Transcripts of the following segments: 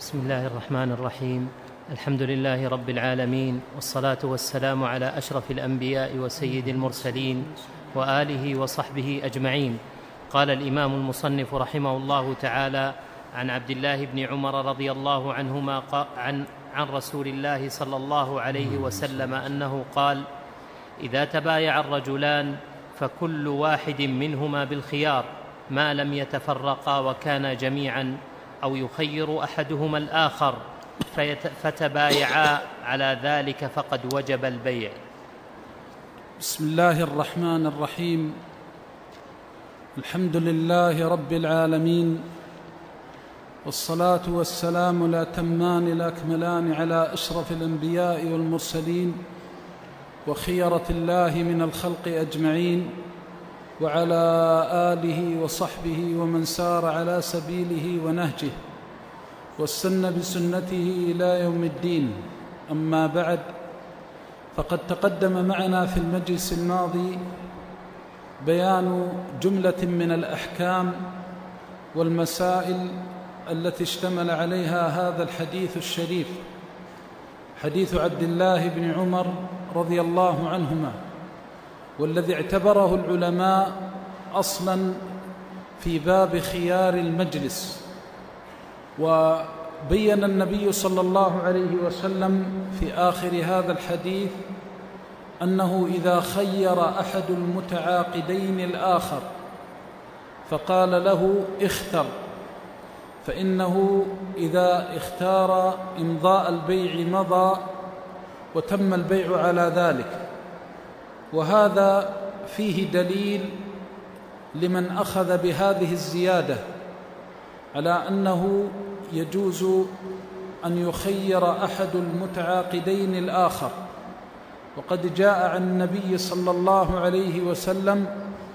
بسم الله الرحمن الرحيم. الحمد لله رب العالمين، والصلاة والسلام على أشرف الأنبياء وسيد المرسلين وآله وصحبه أجمعين. قال الإمام المصنف رحمه الله تعالى: عن عبد الله بن عمر رضي الله عنهما عن رسول الله صلى الله عليه وسلم أنه قال: إذا تبايع الرجلان فكل واحد منهما بالخيار ما لم يتفرقا وكانا جميعا، أو يخير أحدهما الآخر فتبايعا على ذلك فقد وجب البيع. بسم الله الرحمن الرحيم. الحمد لله رب العالمين، والصلاة والسلام الأتمان الأكملان على أشرف الأنبياء والمرسلين وخيرة الله من الخلق أجمعين، وعلى آله وصحبه ومن سار على سبيله ونهجه واستنى بسنته إلى يوم الدين. أما بعد، فقد تقدم معنا في المجلس الماضي بيان جملة من الأحكام والمسائل التي اشتمل عليها هذا الحديث الشريف، حديث عبد الله بن عمر رضي الله عنهما، والذي اعتبره العلماء أصلاً في باب خيار المجلس. وبين النبي صلى الله عليه وسلم في آخر هذا الحديث أنه إذا خير أحد المتعاقدين الآخر فقال له اختر، فإنه إذا اختار إمضاء البيع مضى وتم البيع على ذلك. وهذا فيه دليل لمن أخذ بهذه الزيادة على أنه يجوز أن يخير أحد المتعاقدين الآخر. وقد جاء عن النبي صلى الله عليه وسلم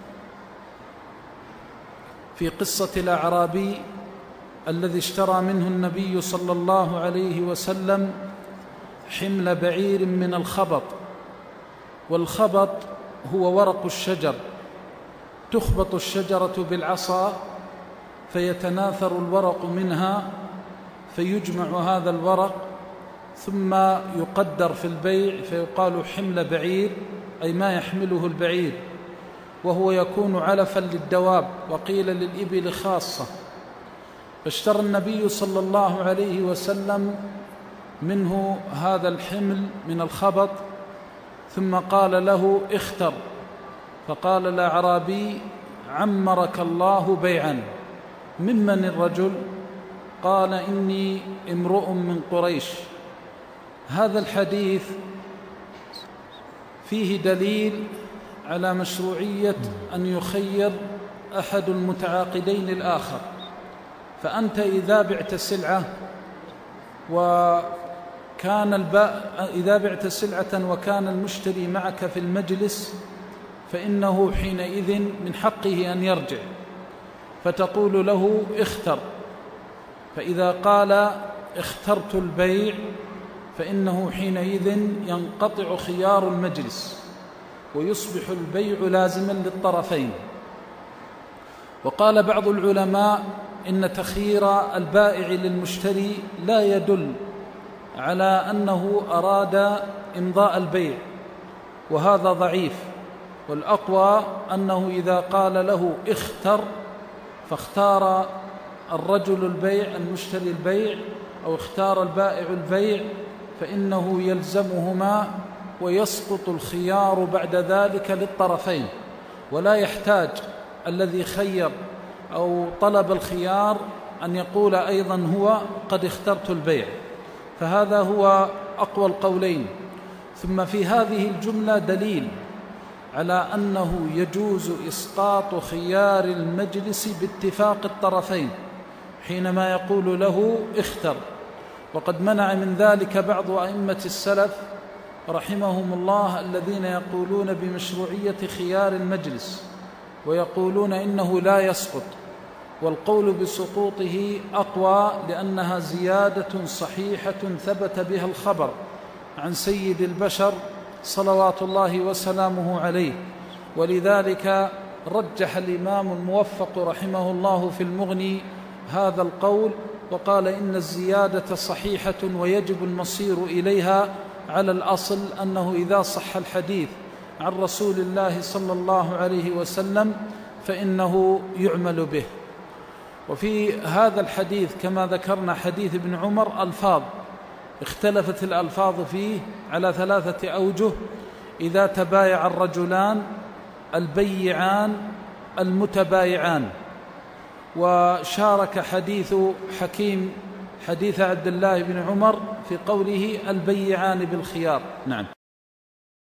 في قصة الأعرابي الذي اشترى منه النبي صلى الله عليه وسلم حمل بعير من الخبط، والخبط هو ورق الشجر، تخبط الشجرة بالعصا فيتناثر الورق منها، فيجمع هذا الورق ثم يقدر في البيع فيقال حمل بعير، أي ما يحمله البعير، وهو يكون علفا للدواب، وقيل للإبل خاصة. فاشترى النبي صلى الله عليه وسلم منه هذا الحمل من الخبط، ثم قال له اختر، فقال الأعرابي: عمرك الله بيعا. ممن الرجل؟ قال: إني امرؤ من قريش. هذا الحديث فيه دليل على مشروعية أن يخير أحد المتعاقدين الآخر. فأنت إذا بعت سلعة إذا بعت سلعة وكان المشتري معك في المجلس، فإنه حينئذ من حقه أن يرجع، فتقول له اختر. فإذا قال اخترت البيع فإنه حينئذ ينقطع خيار المجلس ويصبح البيع لازما للطرفين. وقال بعض العلماء إن تخيير البائع للمشتري لا يدل على أنه أراد إمضاء البيع، وهذا ضعيف. والأقوى أنه إذا قال له اختر فاختار الرجل البيع، المشتري البيع، أو اختار البائع البيع، فإنه يلزمهما ويسقط الخيار بعد ذلك للطرفين، ولا يحتاج الذي خير أو طلب الخيار أن يقول أيضا هو قد اخترت البيع. فهذا هو أقوى القولين. ثم في هذه الجملة دليل على أنه يجوز إسقاط خيار المجلس باتفاق الطرفين حينما يقول له اختر. وقد منع من ذلك بعض أئمة السلف رحمهم الله، الذين يقولون بمشروعية خيار المجلس ويقولون إنه لا يسقط. والقول بسقوطه أقوى لأنها زيادة صحيحة ثبت بها الخبر عن سيد البشر صلوات الله وسلامه عليه. ولذلك رجح الإمام الموفق رحمه الله في المغني هذا القول وقال إن الزيادة صحيحة ويجب المصير إليها على الأصل أنه إذا صح الحديث عن رسول الله صلى الله عليه وسلم فإنه يعمل به. وفي هذا الحديث كما ذكرنا حديث ابن عمر ألفاظ اختلفت الألفاظ فيه على 3 أوجه: إذا تبايع الرجلان، البيعان، المتبايعان. وشارك حديث حكيم حديث عبد الله بن عمر في قوله البيعان بالخيار. نعم.